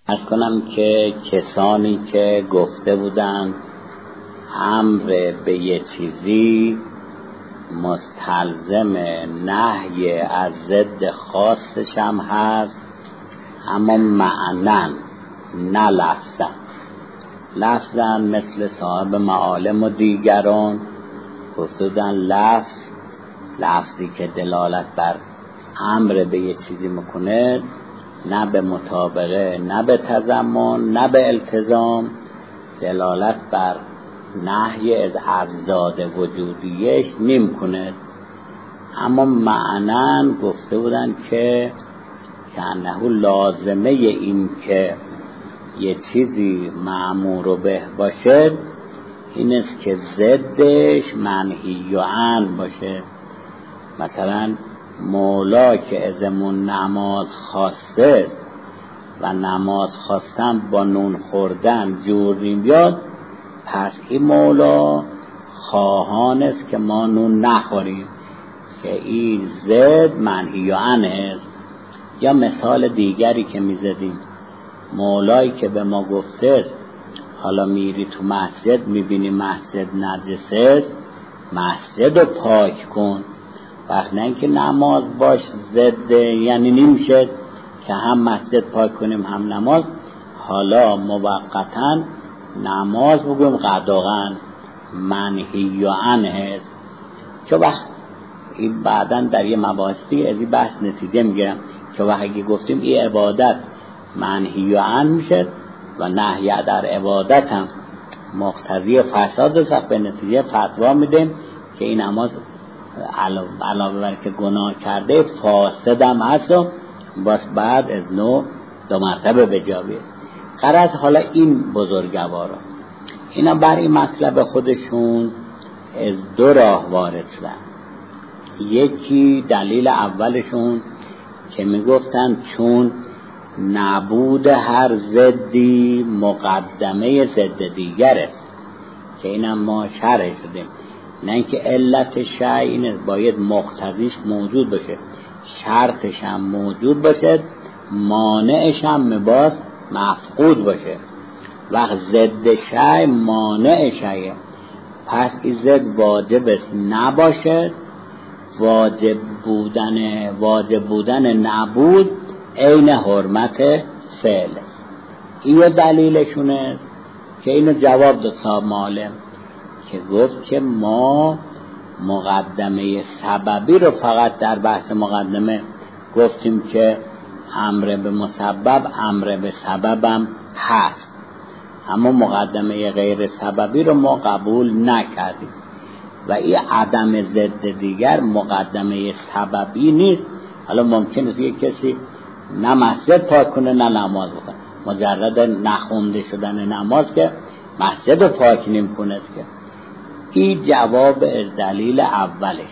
عرض کنم که کسانی که گفته بودند امر به یه چیزی مستلزم نهی از ضد خاصش هم هست، اما معنن نه لفظن. لفظن مثل صاحب معالم و دیگران گفته بودن لفظی که دلالت بر امر به یه چیزی میکنه نه به مطابقه، نه به تضمن، نه به التزام، دلالت بر نهی از اضداد وجودیش نمیکنه. اما معنن گفته بودن که انه لازمه این که یه چیزی مأمور به باشه این است که ضدش منهی عن باشه. مثلا مولا که ازمون نماز خواسته و نماز خواستن با نون خوردن جور نیم بیاد، پس این مولا خواهان است که ما نون نخوریم، که این ضد منهی عن است. یا مثال دیگری که میزدیم، مولایی که به ما گفته حالا میری تو مسجد میبینی مسجد نجسه، مسجد رو پاک کن. وقت نه اینکه نماز باش ضد، یعنی نمیشه که هم مسجد پاک کنیم هم نماز. حالا موقتا نماز بگویم قطعاً منهی عن هست، که وقت این بعداً در یه مباحثی از این بحث نتیجه میگیرم که وقتی گفتیم این عبادت منهی عن میشه و نهی در عبادت هم مقتضی فساد است، به نتیجه فتوا میدیم که این نماز علاوه بر که گناه کرده فاسد هم هست و باز بعد از نو 2 مرتبه بجابه. غرض حالا این بزرگوارا اینا بر این مطلب خودشون از 2 راه وارد شدن. یکی دلیل اولشون که میگفتن چون نبود هر ضدی مقدمه ضد دیگره، که اینم ما شرح شدیم، نه اینکه علت شیء اینه باید مقتضیش موجود باشه، شرطش هم موجود باشه، مانعش هم مباس مفقود باشه. وقت ضد شیء مانع شیء، پس این ضد واجب است نباشه. واجب بودن نبود عین حرمت فعل. این دلیلشونه که اینو جواب داد صاحب معالم که گفت که ما مقدمه سببی رو فقط در بحث مقدمه گفتیم که امر به مسبب امر به سببم هست، اما مقدمه غیر سببی رو ما قبول نکردیم و این عدم ضد دیگر مقدمه سببی نیست. حالا ممکنه که کسی نه مسجد پاک کنه نه نماز بخونه، مجرد نخونده شدن نماز که مسجد رو پاک نمی کنه. که این جواب از دلیل اولش.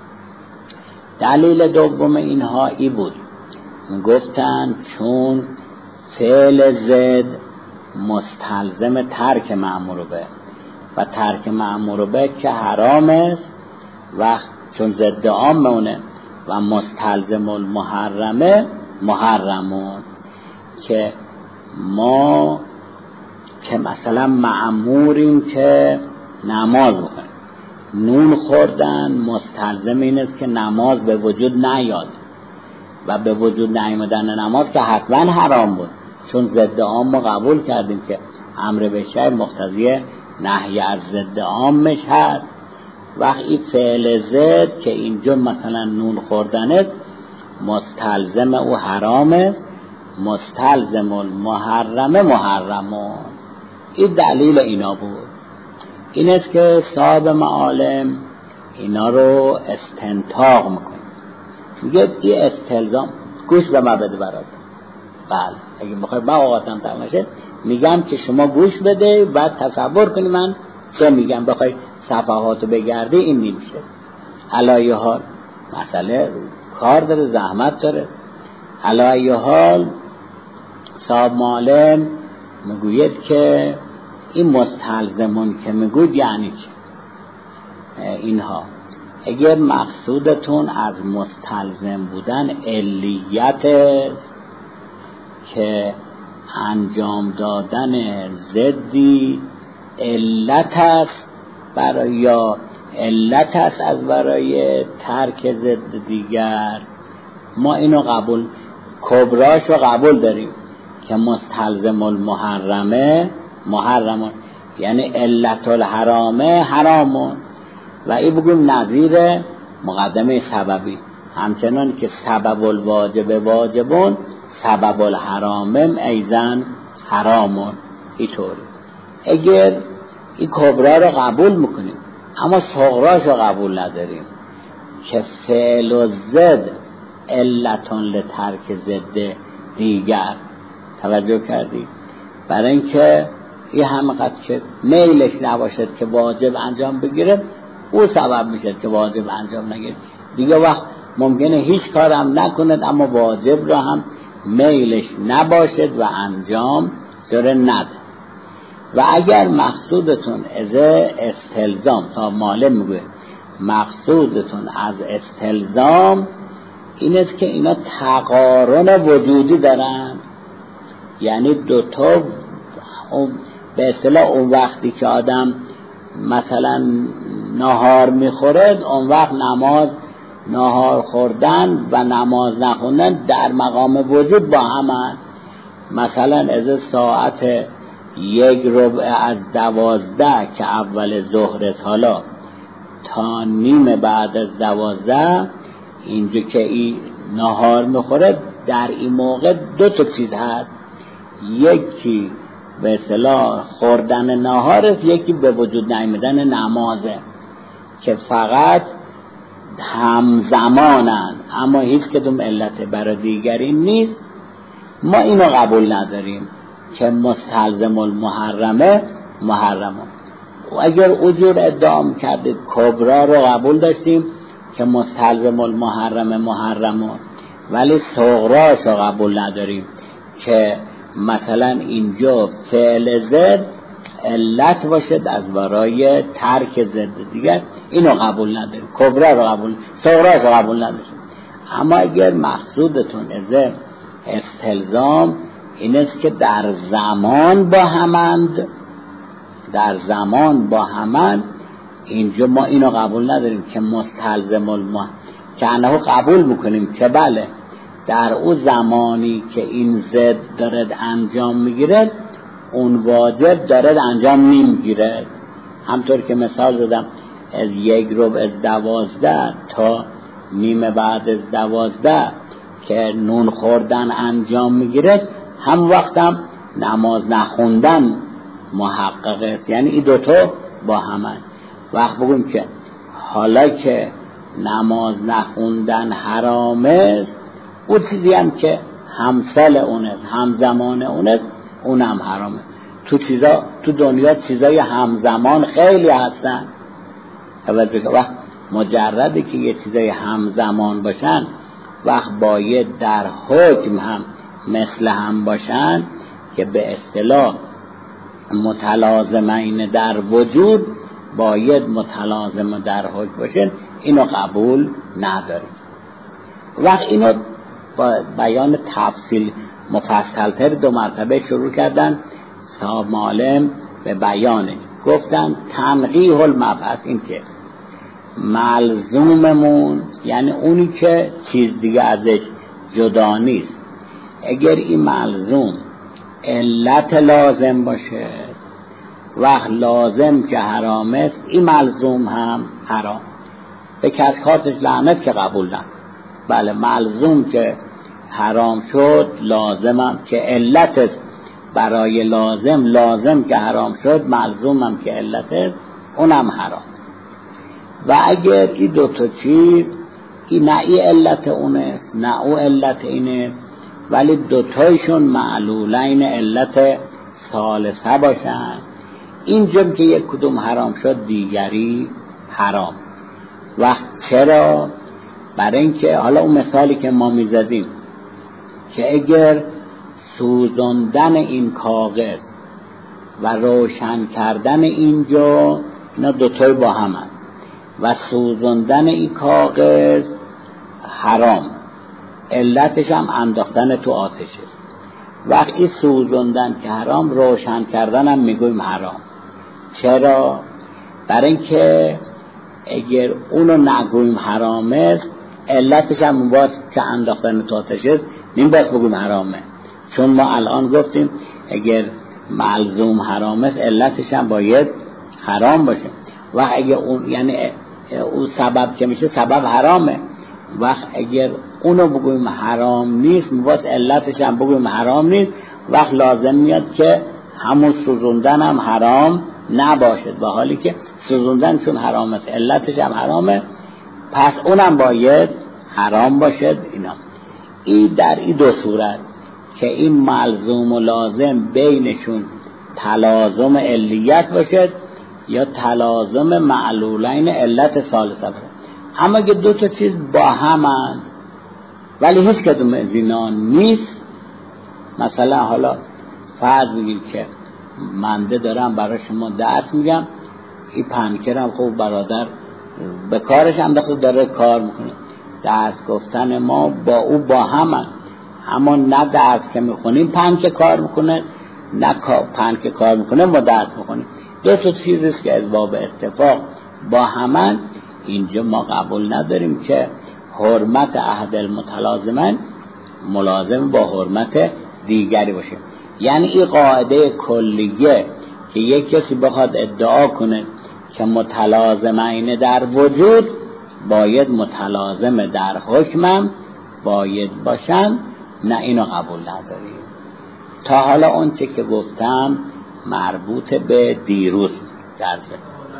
دلیل دوم اینها ای بود، گفتن چون فعل زد مستلزم ترک مأمور به و ترک مأمور به که حرام است، و چون ضد عامونه و مستلزم المحرمه محرمون، که ما که مثلا مأموریم که نماز بخونیم، نون خوردن مستلزم این است که نماز به وجود نیاد و به وجود نیامدن نماز که حتما حرام بود، چون ضد عام قبول کردیم که امر به شیء مقتضی نهی از ضد عامش هست. وقتی فعل ضد که اینجا مثلا نون خوردن است مستلزم او حرام است، مستلزم المحرم محرمون. این دلیل اینا بود. این است که صاحب معالم اینا رو استنتاق میکنه، میگه این استلزام. گوش به ما بده برات. بله اگه بخوای با اوقاتم تماشه میگم که شما گوش بده بعد تصور کنی من چه میگم، بخوای صفحاتو بگردی این نمیشه. علایه حال مسئله کار داره، زحمت داره. علایه حال صاحب معالم میگوید که این مستلزمون که میگوید یعنی چه؟ اینها اگر مقصودتون از مستلزم بودن علیت که انجام دادن ضدی علت است یا علت است از برای ترک ضد دیگر، ما اینو قبول، کبراش رو قبول داریم که مستلزم المحرمه محرمون، یعنی علت الحرامه حرامون، و این بگیم نظیر مقدمه سببی، همچنان که سبب الواجب واجبون سبب الحرامم ایزن حرامون. اینطوری اگر این کبرا رو قبول میکنیم اما صغراش رو قبول نداریم که فعل و ضد علتون لترک ضد دیگر. توجه کردید؟ برای اینکه این همقدر که میلش نباشد که واجب انجام بگیره، او سبب میشه که واجب انجام نگیره. دیگه وقت ممکنه هیچ کارم نکند اما واجب را هم میلش نباشد و انجام داره نده. و اگر مقصودتون از استلزام، تا معلم میگه مقصودتون از استلزام این است که اینا تقارن وجودی دارن، یعنی دوتا به اصطلاح اون وقتی که آدم مثلا نهار میخوره، اون وقت نهار خوردن و نماز نخوندن در مقام وجود با هم. مثلا از ساعت 11:45 که اول ظهر حالا تا نیم بعد از 12 اینجا که این نهار میخوره، در این موقع دو تا چیز هست، یکی به اصطلاح خوردن نهار است، یکی به وجود نیامدن نمازه که فقط همزمانن اما هیچ کدوم علت برای دیگری نیست. ما اینو قبول نداریم که مستلزم المحرمه محرمه. و اگر اجور ادعا کردید کبرا رو قبول داشتیم که مستلزم المحرمه محرمه، ولی صغراش رو قبول نداریم که مثلا اینجا فعل ضد علت باشد از برای ترک ضد دیگر، اینو قبول نداریم. کبرا رو قبول، صغراش رو قبول نداریم. اما اگر مقصودتون از استلزام این است که در زمان با همند، اینجا ما اینو قبول نداریم که مستلزم که انه قبول میکنیم که بله در او زمانی که این ضد دارد انجام میگیرد اون واجب دارد انجام نمیگیرد. همطور که مثال زدم از 11:45 تا نیم بعد از 12 که نون خوردن انجام میگیرد، هم وقتم نماز نخوندن محقق است، یعنی این دوتا با همن. وقت بگویم که حالا که نماز نخوندن حرام است، اون چیزی هم که همسال اونه همزمان اونه اونم حرامه. تو دنیا چیزای همزمان خیلی هستن. وقت مجردی که یه چیزای همزمان باشن، وقت باید در حکم هم مثل هم باشن که به اصطلاح متلازمین در وجود باید متلازم در حکم باشن. اینو قبول نداریم. وقت اینو با بیان تفصیل مفصل‌تر 2 مرتبه شروع کردن تا معلم به بیانه گفتن تنقیح المبحث، این که ملزوممون یعنی اونی که چیز دیگه ازش جدا نیست، اگر این ملزوم علت لازم باشه، وقت لازم که حرام است این ملزوم هم حرام. به کس کارتش لعنت که قبول نکن. بله ملزوم که حرام شد، لازمم که علت است برای لازم که حرام شد، ملزومم که علت است اونم حرام. و اگر این دوتا چیز این نه ای علت اون است نه او علت این است، ولی دوتایشون معلولین علت ثالثه باشن، اینجا که یک کدوم حرام شد دیگری حرام. وقت چرا؟ برای اینکه حالا اون مثالی که ما میزدیم که اگر سوزندن این کاغذ و روشن کردن اینجا، اینا دوتای با همن، و سوزندن این کاغذ حرام، علتش هم انداختن تو آتشه. وقتی سوزوندن که حرام، روشن کردن هم میگویم حرام. چرا؟ برای اینکه اگر اونو نگویم حرامه، علتش هم باز که انداختن تو آتش است، باز بگویم حرامه. چون ما الان گفتیم اگر ملزوم حرام است، علتش هم باید حرام باشه. و اگر اون یعنی اون سبب که میشه سبب حرامه، وقت اگر اونو بگویم حرام نیست، باز علتش هم بگویم حرام نیست، وقت لازم میاد که همون سوزوندن هم حرام نباشد، و حالی که سوزوندن چون حرام است علتش هم حرامه، پس اونم باید حرام باشد. این در این دو صورت که این ملزوم و لازم بینشون تلازم علیت باشد یا تلازم معلولین علت ثالثه باشد. اما اگه دو تا چیز با همند ولی هیچ کدوم از اینا نیست، مثلا حالا فرض بگیم که منده دارم برای شما درس میگم، این پنکرم خوب برادر به کارش انداخته داره کار میکنه، درس گفتن ما با او با همند، اما نه درس که میخونیم پنکه کار میکنه، نه پنکه کار میکنه ما درس میخونیم. دو تا چیزیست که از باب اتفاق با همند. اینجا ما قبول نداریم که حرمت احد المتلازمین ملازم با حرمت دیگری باشه. یعنی این قاعده کلیه که یک کسی بخواد ادعا کنه که متلازمین در وجود باید متلازم در حکمم باید باشن، نه اینو قبول نداریم. تا حالا اون چه که گفتم مربوط به دیروز درسه.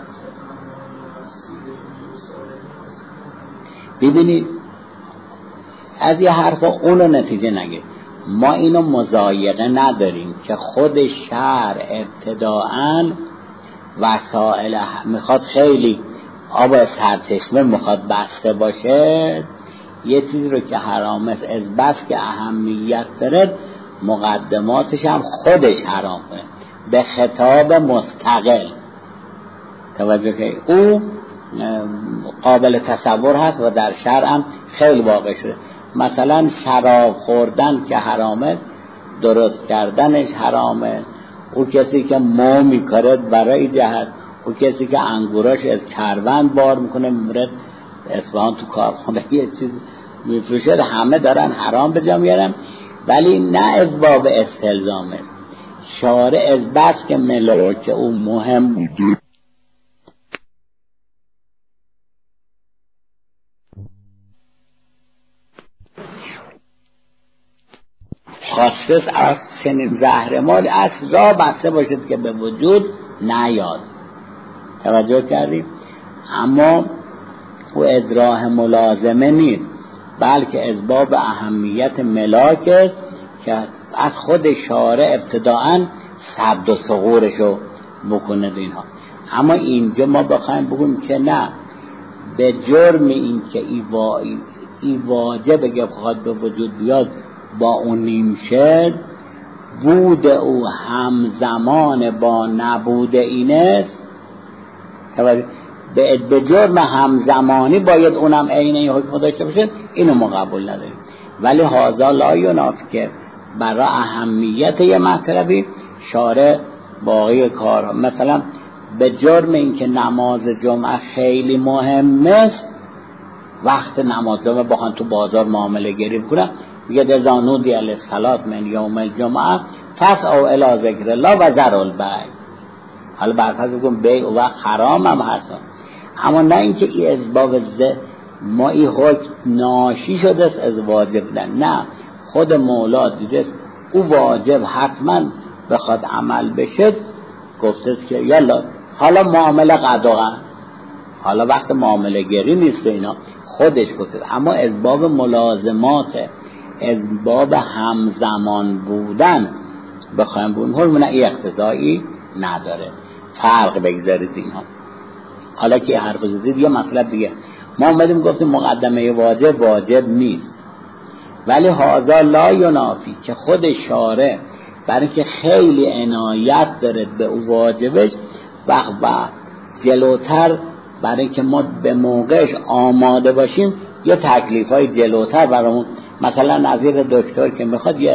ببینید از یه حرفا اونو نتیجه نگیر. ما اینو مضایقه نداریم که خود شرع ابتداءً وسائل میخواد خیلی آب سرچشمه میخواد بسته باشه، یه چیزی رو که حرام است از بس که اهمیت داره مقدماتش هم خودش حرام کنه به خطاب مستقل. توجه که او قابل تصور هست و در شرع هم خیلی واقع شده. مثلا شراب خوردن که حرامه، درست کردنش حرامه. او کسی که مو میکارد برای جهت، او کسی که انگوراش از کروند بار میکنه میبرد اصفهان تو کارخونه یه چیز میفروشد، همه دارن حرام به جا میارن، ولی نه از باب استلزامه. شارع از بس که ملاک او مهم بود خاصه از چنین زهرمال از را بسته باشد که به وجود نیاد. توجه کردید؟ اما او از راه ملازمه نیست، بلکه از باب اهمیت ملاک است که از خود شارع ابتداءً سد و ثغورشو بکنه اینها. اما اینجا ما بخوایم بگویم که نه، به جرم این که ای واجب اگه بخواد به وجود بیاد با اون نیم شد، بود او همزمان با نبود اینست، به جرم همزمانی باید اونم عین این حکم داشته باشه، اینو ما قبول نداریم. ولی هذا لا ینافی که برای اهمیت یه مطلبی شارع باقی کار، مثلا به جرم این که نماز جمعه خیلی مهمه است، وقت نماز جمعه بخوان تو بازار معامله گری بکنن، میگه اذا نودی للصلاة من یوم الجمعه فاسعوا الی ذکر الله و ذروا البیع. حالا برفرض بگم بیع و حرام هم هست، اما نه اینکه این از باب ما این حکم ناشی شده است از واجب، نه، خود مولا دیده او واجب حتما بخواد عمل بشه، گفته که یالا حالا معامله قضا، حالا وقت معامله گری نیست اینا، خودش گفته. اما از باب ملازمات، از باب همزمان بودن بخوایم بودن، حرمونه ای اقتضایی نداره. فرق بگذارید اینها. حالا که حرف زدید یه مطلب دیگه، ما اومدیم گفتیم مقدمه واجب نیست، ولی هذا لا ینافی که خود شارع برای که خیلی عنایت داره به او واجبش و جلوتر برای که ما به موقعش آماده باشیم یه تکلیفای جلوتر برامون، مثلا نظیر دکتر که میخواد یه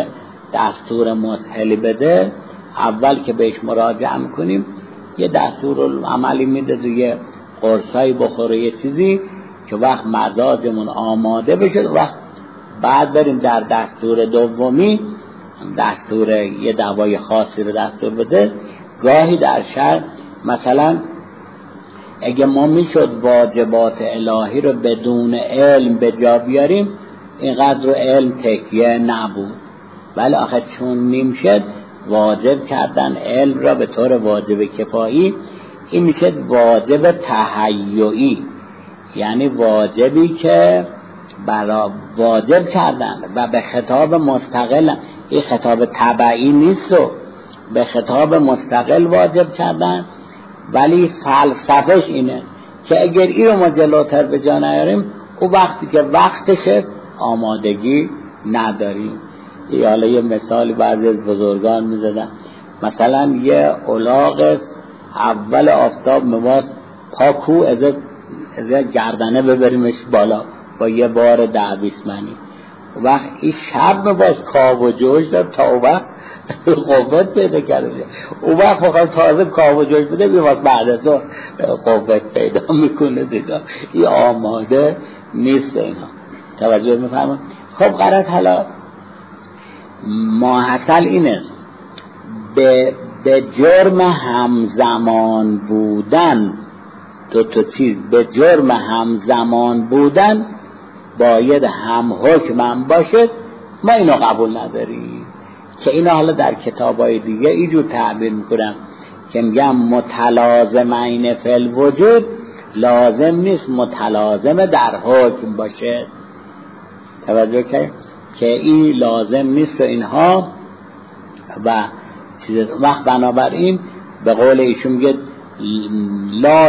دستور مسهلی بده، اول که بهش مراجعه میکنیم یه دستور عملی میده، یه قرصایی بخوره، یه چیزی که وقت مزاجمون آماده بشه، وقت بعد بریم در دستور دومی، دستور یه دوای خاصی رو دستور بده. گاهی در شرع مثلا اگه ما میشد واجبات الهی رو بدون علم به جا بیاریم، اینقدر علم تکیه نبود، ولی آخه چون نمیشد واجب کردن علم را به طور واجب کفایی. این میشه واجب تهیئی، یعنی واجبی که برای واجب کردن و به خطاب مستقل، این خطاب تبعی نیست و به خطاب مستقل واجب کردن، ولی فلسفهش اینه که اگر این رو ما جلوتر به جا نیاریم، او وقتی که وقتشه آمادگی نداریم. حالا یه مثالی بعضی از بزرگان میزدن، مثلا یه الاغ اول آفتاب مواست پاکو از گردنه ببریمش بالا با یه بار 10-20 منی، وقت این شب مواست کاو و جوش دار تا او وقت قوت پیدا کرده، او وقت بخواد تازه کاو و جوش بده بیواست بعد از اون قوت پیدا میکنه دیگه. این آماده نیست اینا. توجه میفرمایید؟ خب غرض حالا ماحصل اینه، به جرم همزمان بودن، دو تا چیز، به جرم همزمان بودن باید هم حکم هم باشه، ما اینو قبول نداریم. که اینو حالا در کتابای دیگه اینجور تعبیر میکنم که میگم متلازمین فی الوجود، لازم نیست متلازم در حکم باشه. توجه که این لازم نیست و اینها و وقت بنابراین به قول ایشون میگه لا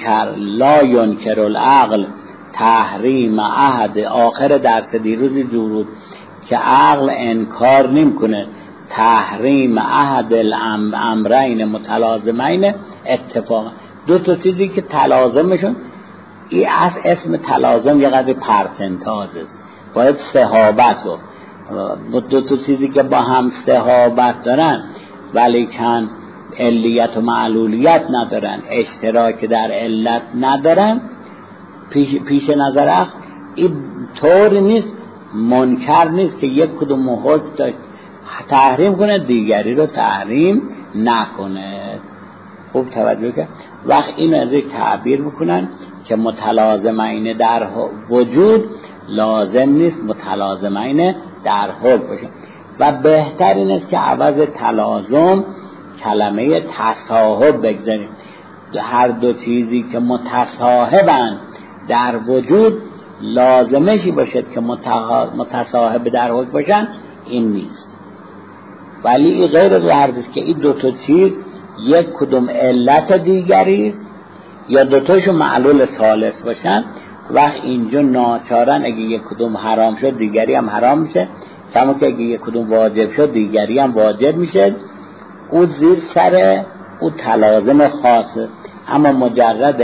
ینکر العقل تحریم عهد، آخر درس دیروزی جورود که عقل انکار نمیکنه تحریم عهد الامرین متلازمین اتفاقا. دو تا چیزی که تلازمشون، این از اسم تلازم یه قدر پرتنتاز است، باید صحابت رو، دو تا چیزی که با هم صحابت دارن ولی کن علیت و معلولیت ندارن، اشتراک در علت ندارن، پیش نظر عقل این طور نیست، منکر نیست که یک کدوم حکم تحریم کنه دیگری رو تحریم نکنه. خوب توجه کن. وقت این از یک تعبیر میکنن که متلازمین در وجود لازم نیست متلازمین در حکم باشه و بهتر این است که عوض تلازم کلمه تصاحب بگذاریم. هر دو چیزی که متصاحبن در وجود لازمشی باشد که متصاحب در حکم باشن، این نیست. ولی این غیر از هر است که این دو تا چیز یک کدوم علت دیگری است یا دوتاشو معلول ثالث باشن، وقت اینجا ناچارن اگه یک کدوم حرام شد دیگری هم حرام میشه، کما که اگه یک کدوم واجب شد دیگری هم واجب میشه. او زیر سر او تلازم خاصه، اما مجرد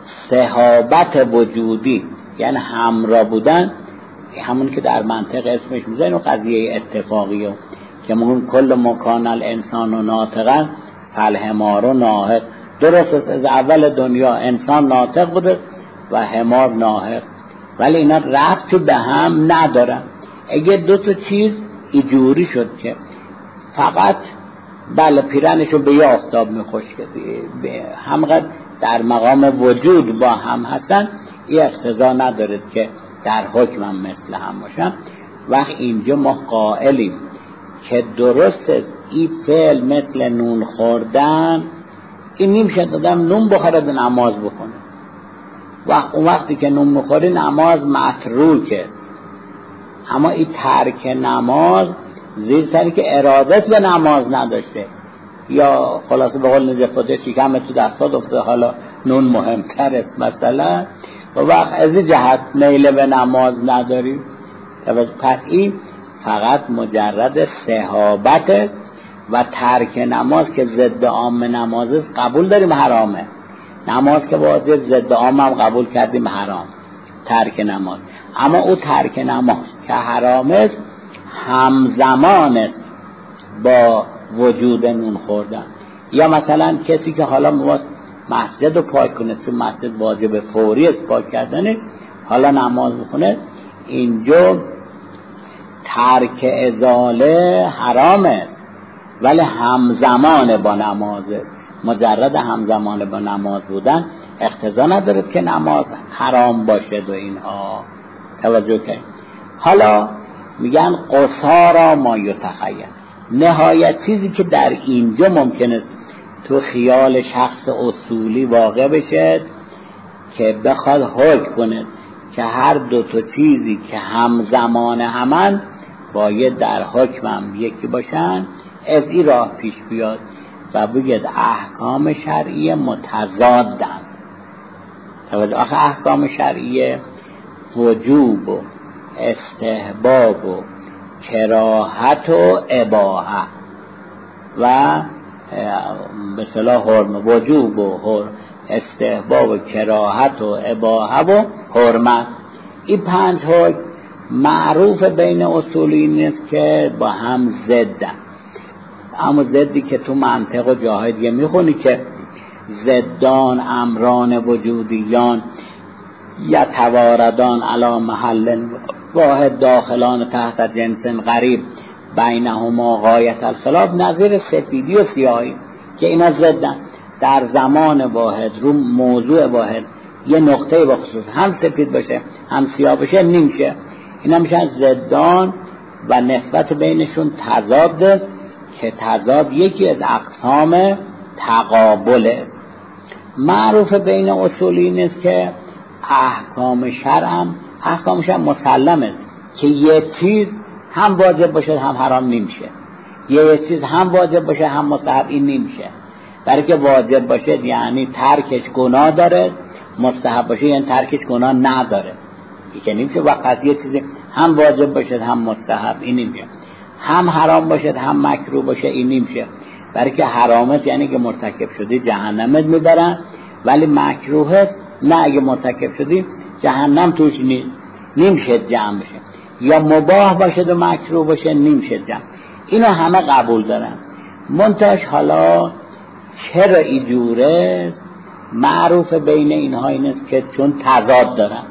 صحابت وجودی یعنی همراه بودن، همون که در منطق اسمش میذارن و قضیه اتفاقیه که مهم کل مکان الانسان و ناطقا فالحمار و ناهق. درست است از اول دنیا انسان ناطق بوده و حمار ناهق، ولی اینا ربطی به هم ندارن. اگه دو تا چیز ایجوری شد که فقط بله پیرنشو به یه آفتاب میخوشکه همقدر در مقام وجود با هم هستن، این اقتضا ندارد که در حکم هم مثل هم باشن. وقت اینجا ما قائلیم که درست است این فعل مثل نون خوردن، این نمیشه دادم نون بخورد نماز بخونه. اون وقتی که نون میخوری نماز متروکه، اما این ترک نماز زیر سری که ارادت به نماز نداشته یا خلاصه به قول نجفاته شکم تو دستات افتاده، حالا نون مهمتر است مثلا، و وقت از جهت میل به نماز نداری. پس این فقط مجرد صحابت و ترک نماز که ضد عام نماز است قبول داریم حرامه، نماز که واجب ضد عام هم قبول کردیم حرام ترک نماز. اما او ترک نماز که حرام است همزمان است با وجود نون خوردن. یا مثلا کسی که حالا می‌خواد مسجد رو پاک کنه، چون مسجد واجب فوری است پاک کردنه، حالا نماز میخونه، اینجا ترک ازاله حرامه ولی همزمان با نمازه. مجرد همزمان با نماز بودن اقتضا نداره که نماز حرام باشه و اینها. توجه کنید. حالا میگن قصارا ما یتخیل، نهایت چیزی که در اینجا ممکنه تو خیال شخص اصولی واقع بشه که بخواد حکم کنه که هر دو تا چیزی که همزمان همن باید در حکمم یکی باشن، از این راه پیش بیاد و بگید احکام شرعی متضادن. توجه، آخه احکام شرعی وجوب و استحباب و کراهت و اباحه و به اصطلاح حرمت، وجوب و استحباب و کراهت و اباحه و حرمت، این 5 حکم معروف بین اصولیین است که با هم ضدن. اما ضدی که تو منطق و جاهای دیگه میخونی که ضدان امران وجودیان یتواردان علی محل واحد داخلان تحت جنس غریب بینهما غایت الخلاف، نظیر سفیدی و سیاهی که اینا ضدن. در زمان واحد رو موضوع واحد یه نقطه بخصوص هم سفید باشه هم سیاه باشه نمیشه، اینا میشن ضدان و نسبت بینشون تضاد که تضاد یکی از اقسام تقابله. معروف بین اصولیین است که احکام شرع مسلمه که یه چیز هم واجب باشه هم حرام نمیشه، یه چیز هم واجب باشه هم مستحب این نمیشه. برای که واجب باشه یعنی ترکش گناه داره، مستحب باشه یعنی ترکش گناه نداره. این نمیشه وقت یه چیزی هم واجب باشه هم مستحب این نمیشه، هم حرام باشه هم مکروه باشه این نمیشه. برای که حرامت یعنی که مرتکب شدی جهنمت میبرن، ولی مکروه است نه، اگه مرتکب شدی جهنم توش نمیشه جمع بشه. یا مباح باشه و مکروه باشه نمیشه جمع. اینو همه قبول دارن. منتهاش حالا چرا اینجوره؟ معروف بین اینها این است که چون تضاد دارن،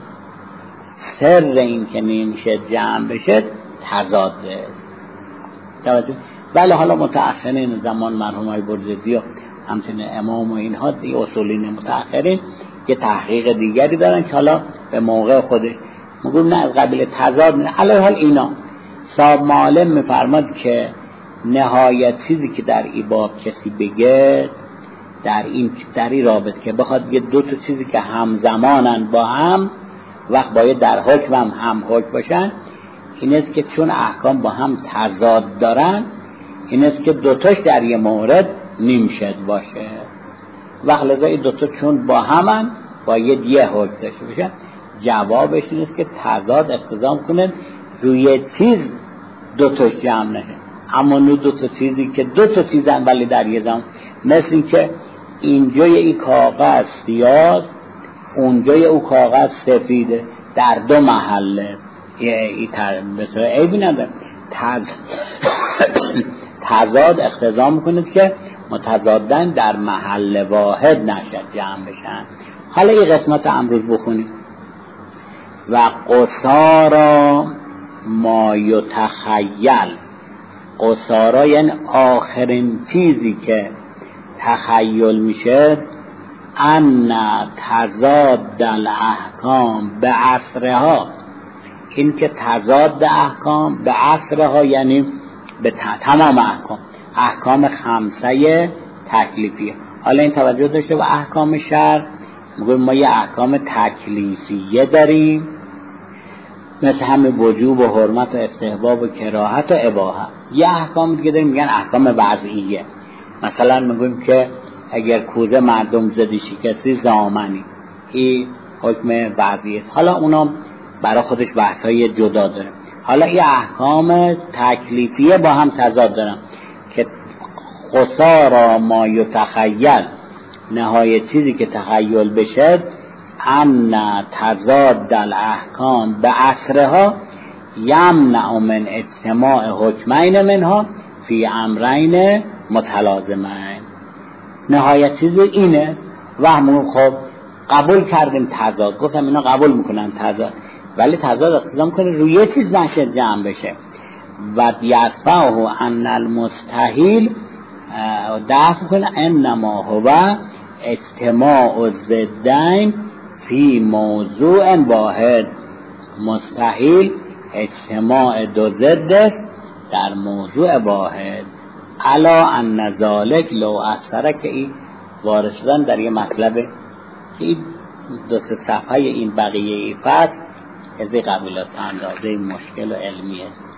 سر این که نمیشه جمع بشه تضاده. توجه. ولی حالا متأخرین زمان مرحوم های برجستی و همچنین امام و اینها دی اصولین متأخرین یه تحقیق دیگری دارن که حالا به موقع خودش میگم نه از قبیل تضاد نه. علی حال اینا صاحب معالم میفرماد که نهایت چیزی که در این باب کسی بگه در این رابطه که بخواد یه دو تا چیزی که همزمانن با هم وقت باید در حکم هم حکم باشن، این است که چون احکام با هم تضاد دارن، این است که دوتاش در یه مورد نمیشد باشه. وقت لذا این دوتا چون با همن باید یه حکم داشته باشن. جوابش این است که تضاد اقتضا کنه روی چیز دوتاش جمع نشه. اما نو دوتا چیزی که دوتا چیزن ولی در یه زمان، مثل این که اینجای این کاغذ سیاه اونجای او کاغذ سفیده، در دو محله مثلا عیبی نداره. تضاد اقتضا میکنه که متضادن در محل واحد نشد جمع بشن. حالا این قسمت امروز بخونیم. و قصارا ما یتخیل، قصارا یعنی آخرین چیزی که تخیل میشه، ان تضاد الاحکام به عصرها، این که تضاد احکام به عصرها یعنی به تمام احکام خمسه تکلیفیه. حالا این توجه داشته و احکام شرع میگویم ما یه احکام تکلیفیه داریم مثل همه وجوب و حرمت و استحباب و کراهت و اباحه. یه احکام دیگه داریم میگن احکام وضعیه. مثلا میگویم که اگر کوزه مردم زدی شکستی زامنی، این حکم وضعیه. حالا اونا برای خودش بحثای جدا داره. حالا این احکام تکلیفیه با هم تضاد دارن که قصارا ما یتخیل، نهایت چیزی که تخیل بشه، ان تضاد الاحکام به عصرها یمنع من اجتماع حکمین منها فی امرین متلازمین. نهایت چیز اینه و همون خب قبول کردیم تضاد، گفتم اینا قبول میکنن تضاد، ولی تضاد اقتضا میکنه روی یه چیز نشه جمع بشه. و یدفعه ان المستحیل دفع کنه انما هو اجتماع الضدین فی موضوع واحد. مستحیل اجتماع دو ضد است در موضوع واحد. الا ان ذالک لو اثر، که این وارد شدن در یه مطلبه که این دو سه صفحه این بقیه ای فصل از قبیل است اندازه مشکل و علمیه.